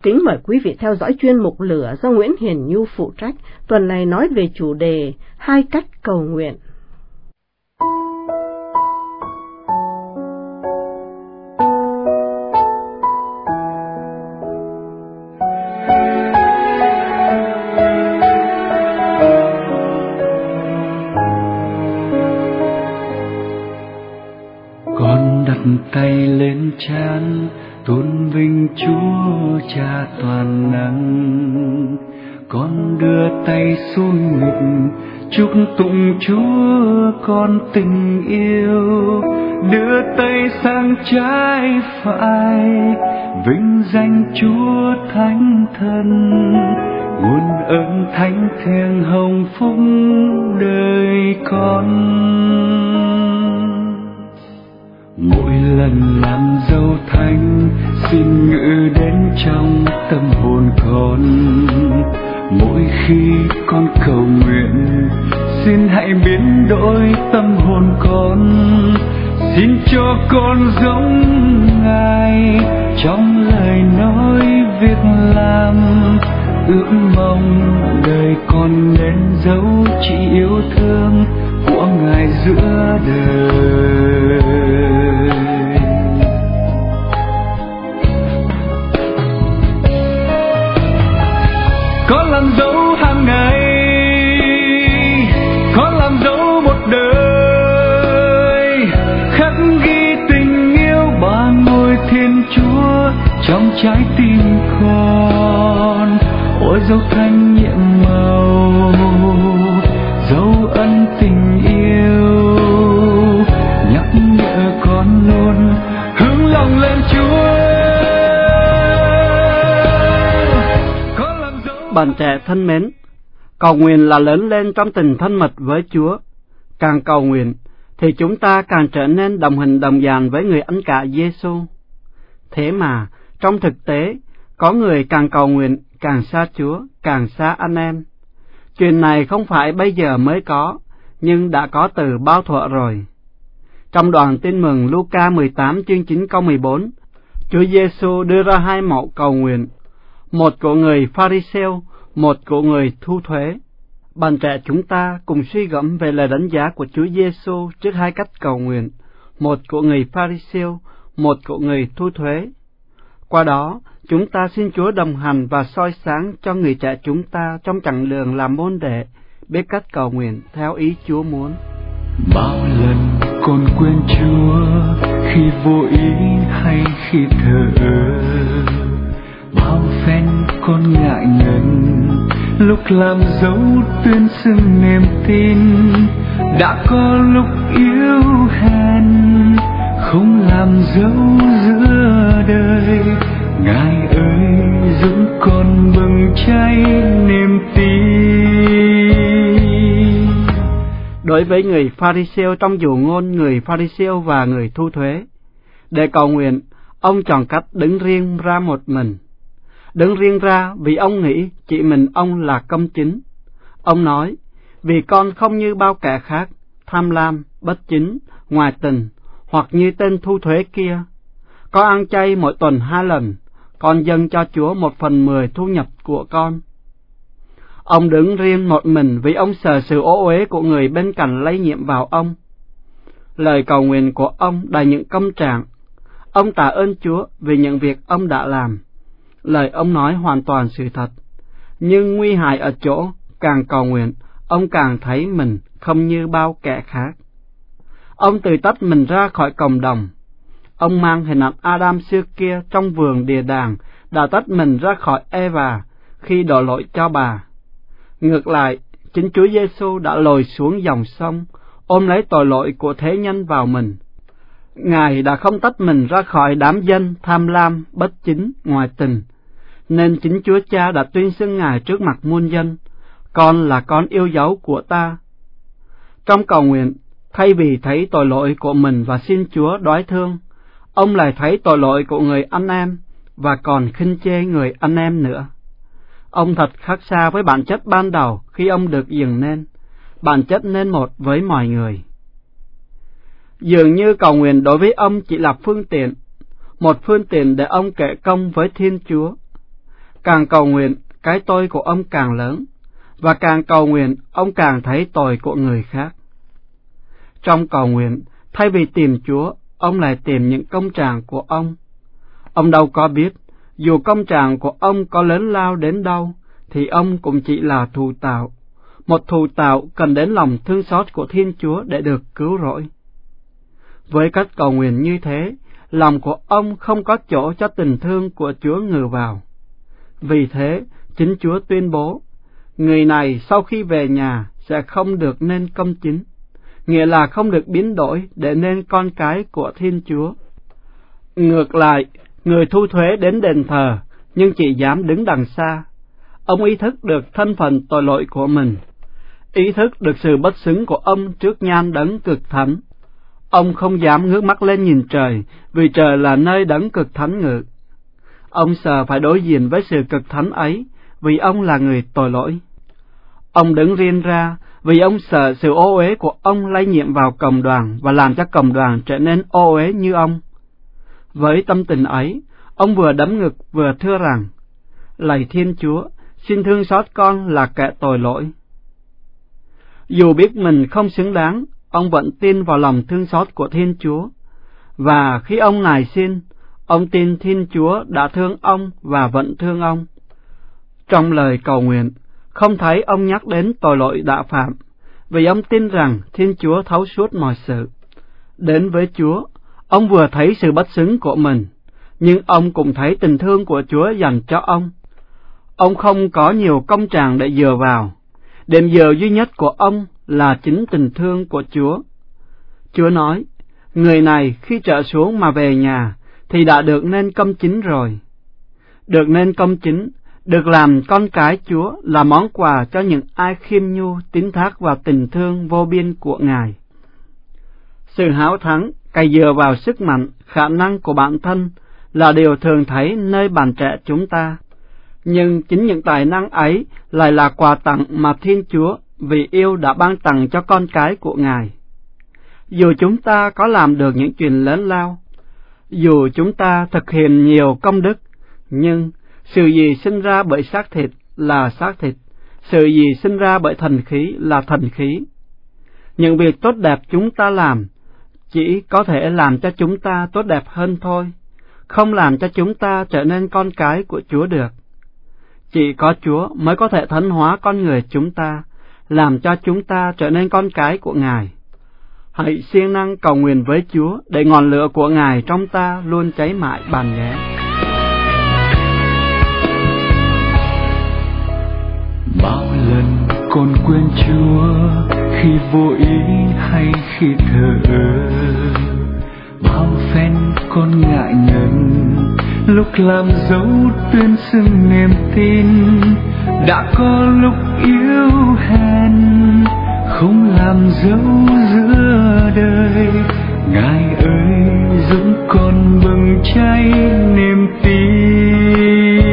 Kính mời quý vị theo dõi chuyên mục Lửa do Nguyễn Hiền Nhu phụ trách. Tuần này nói về chủ đề 2 cách cầu nguyện. Con đặt tay lên trán, tôn vinh Chúa Cha toàn năng. Con đưa tay xuống ngực, chúc tụng Chúa con tình yêu. Đưa tay sang trái phải, vinh danh Chúa Thánh Thần. Nguồn ơn thánh thiêng hồng phúc đời con. Mỗi lần làm dấu thánh, xin ngự đến trong tâm hồn con. Mỗi khi con cầu nguyện, xin hãy biến đổi tâm hồn con. Xin cho con giống Ngài trong lời nói việc làm. Ước mong đời con nên dấu chỉ yêu thương của Ngài giữa đời. Con làm dấu hàng ngày, con làm dấu một đời, khắc ghi tình yêu ba ngôi Thiên Chúa trong trái tim con. Ôi dấu thanh nhiệm màu, dấu ân tình yêu, nhắc nhở con luôn hướng lòng lên Chúa. Bạn trẻ thân mến, cầu nguyện là lớn lên trong tình thân mật với Chúa. Càng cầu nguyện thì chúng ta càng trở nên đồng hình đồng dạng với người Anh cả Giêsu. Thế mà trong thực tế, có người càng cầu nguyện càng xa Chúa, càng xa anh em. Chuyện này không phải bây giờ mới có, nhưng đã có từ bao thuở rồi. Trong đoạn tin mừng Luca 18 chương 9 câu 14, Chúa Giêsu đưa ra 2 mẫu cầu nguyện, một của người Pha-ri-sêu, một của người thu thuế. Bạn trẻ chúng ta cùng suy gẫm về lời đánh giá của Chúa Giêsu trước 2 cách cầu nguyện, một của người Pha-ri-sêu, một của người thu thuế. Qua đó, chúng ta xin Chúa đồng hành và soi sáng cho người trẻ chúng ta trong chặng đường làm môn đệ, biết cách cầu nguyện theo ý Chúa muốn. Bao lần con quên Chúa khi vô ý hay khi thờ ơ, bao phen con ngại ngần lúc làm dấu tuyên xưng niềm tin. Đã có lúc yếu hèn không làm dấu giữa đời, Ngài ơi giúp con bừng cháy niềm tin. Đối với người Pha-ri-sêu trong dụ ngôn người Pha-ri-sêu và người thu thuế, để cầu nguyện, ông chọn cách đứng riêng ra một mình. Đứng riêng ra vì ông nghĩ chỉ mình ông là công chính. Ông nói, vì con không như bao kẻ khác, tham lam, bất chính, ngoại tình, hoặc như tên thu thuế kia. Con ăn chay mỗi tuần 2 lần, con dâng cho Chúa 1/10 thu nhập của con. Ông đứng riêng một mình vì ông sợ sự ô uế của người bên cạnh lây nhiễm vào ông. Lời cầu nguyện của ông đầy những công trạng. Ông tạ ơn Chúa vì những việc ông đã làm. Lời ông nói hoàn toàn sự thật. Nhưng nguy hại ở chỗ, càng cầu nguyện, ông càng thấy mình không như bao kẻ khác. Ông tự tách mình ra khỏi cộng đồng. Ông mang hình ảnh Adam xưa kia trong vườn địa đàng đã tách mình ra khỏi Eva khi đổ lỗi cho bà. Ngược lại, chính Chúa Giêsu đã lội xuống dòng sông, ôm lấy tội lỗi của thế nhân vào mình. Ngài đã không tách mình ra khỏi đám dân tham lam, bất chính, ngoại tình, nên chính Chúa Cha đã tuyên xưng Ngài trước mặt muôn dân, con là con yêu dấu của ta. Trong cầu nguyện, thay vì thấy tội lỗi của mình và xin Chúa đoái thương, ông lại thấy tội lỗi của người anh em và còn khinh chê người anh em nữa. Ông thật khác xa với bản chất ban đầu khi ông được dựng nên, bản chất nên một với mọi người. Dường như cầu nguyện đối với ông chỉ là phương tiện, một phương tiện để ông kể công với Thiên Chúa. Càng cầu nguyện, cái tôi của ông càng lớn, và càng cầu nguyện, ông càng thấy tội của người khác. Trong cầu nguyện, thay vì tìm Chúa, ông lại tìm những công trạng của ông. Ông đâu có biết, dù công trạng của ông có lớn lao đến đâu, thì ông cũng chỉ là thù tạo, một thù tạo cần đến lòng thương xót của Thiên Chúa để được cứu rỗi. Với cách cầu nguyện như thế, lòng của ông không có chỗ cho tình thương của Chúa ngự vào. Vì thế, chính Chúa tuyên bố, người này sau khi về nhà sẽ không được nên công chính, nghĩa là không được biến đổi để nên con cái của Thiên Chúa. Ngược lại, người thu thuế đến đền thờ, nhưng chỉ dám đứng đằng xa. Ông ý thức được thân phận tội lỗi của mình, ý thức được sự bất xứng của ông trước nhan đấng cực thánh. Ông không dám ngước mắt lên nhìn trời, vì trời là nơi đấng cực thánh ngự. Ông sợ phải đối diện với sự cực thánh ấy, vì ông là người tội lỗi. Ông đứng riêng ra, vì ông sợ sự ô uế của ông lây nhiễm vào cộng đoàn và làm cho cộng đoàn trở nên ô uế như ông. Với tâm tình ấy, ông vừa đấm ngực vừa thưa rằng, lạy Thiên Chúa, xin thương xót con là kẻ tội lỗi. Dù biết mình không xứng đáng, ông vẫn tin vào lòng thương xót của Thiên Chúa, và khi ông nài xin, ông tin Thiên Chúa đã thương ông và vẫn thương ông. Trong lời cầu nguyện, không thấy ông nhắc đến tội lỗi đã phạm, vì ông tin rằng Thiên Chúa thấu suốt mọi sự. Đến với Chúa, ông vừa thấy sự bất xứng của mình, nhưng ông cũng thấy tình thương của Chúa dành cho ông. Ông không có nhiều công trạng để dựa vào. Điểm dựa duy nhất của ông là chính tình thương của Chúa. Chúa nói, người này khi trở xuống mà về nhà, thì đã được nên công chính rồi. Được nên công chính, được làm con cái Chúa là món quà cho những ai khiêm nhu tín thác vào tình thương vô biên của Ngài. Sự háo thắng, cày dựa vào sức mạnh, khả năng của bản thân là điều thường thấy nơi bạn trẻ chúng ta. Nhưng chính những tài năng ấy lại là quà tặng mà Thiên Chúa vì yêu đã ban tặng cho con cái của Ngài. Dù chúng ta có làm được những chuyện lớn lao, dù chúng ta thực hiện nhiều công đức, nhưng sự gì sinh ra bởi xác thịt là xác thịt, sự gì sinh ra bởi thần khí là thần khí. Những việc tốt đẹp chúng ta làm chỉ có thể làm cho chúng ta tốt đẹp hơn thôi, không làm cho chúng ta trở nên con cái của Chúa được. Chỉ có Chúa mới có thể thánh hóa con người chúng ta, làm cho chúng ta trở nên con cái của Ngài. Hãy siêng năng cầu nguyện với Chúa để ngọn lửa của Ngài trong ta luôn cháy mãi bạn nhé. Bao lần con quên Chúa khi vô ý hay khi thờ ơ, bao phen con ngại ngần lúc làm dấu tuyên xưng niềm tin. Đã có lúc yếu hèn không làm dấu giữa đời, Ngài ơi giúp con bừng cháy niềm tin.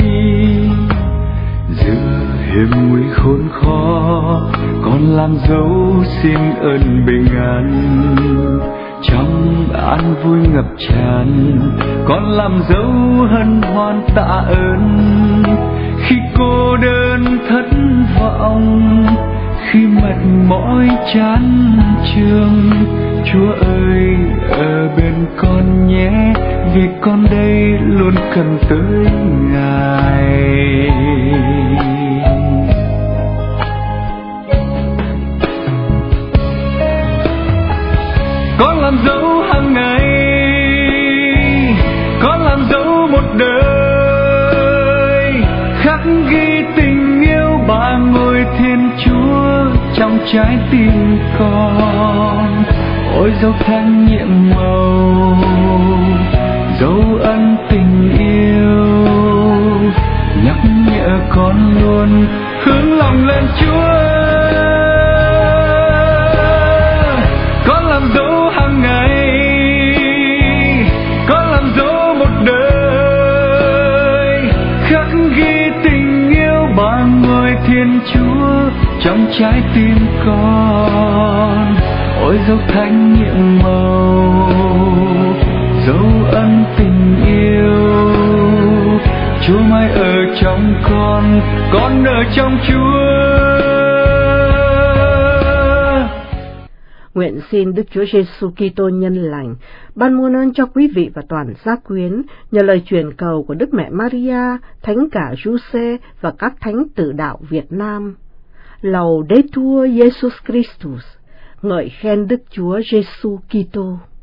Giữa hiểm nguy khốn khó, con làm dấu xin ơn bình an. Trong an vui ngập tràn, con làm dấu hân hoan tạ ơn. Khi cô đơn thất vọng, khi mệt mỏi chán chường, Chúa ơi ở bên con nhé, vì con đây luôn cần tới Ngài. Con làm dấu hàng ngày, con làm dấu một đời, khắc ghi tình yêu ba ngôi Thiên Chúa trong trái tim con. Ôi dấu thánh nhiệm màu, dấu ân tình yêu, nhắc nhở con luôn hướng lòng lên Chúa. Con làm dấu hàng ngày, con làm dấu một đời, khắc ghi tình yêu ba ngôi Thiên Chúa trong trái tim con. Ôi dấu thánh nhiệm màu, dấu ân tình yêu, Chúa mãi ở trong con ở trong Chúa. Nguyện xin Đức Chúa Giêsu Kitô nhân lành ban muôn ơn cho quý vị và toàn gia quyến nhờ lời truyền cầu của Đức Mẹ Maria, Thánh cả Giuse và các thánh tử đạo Việt Nam. Laudetur Jesus Christus, ngợi khen Đức Chúa Giêsu Kitô.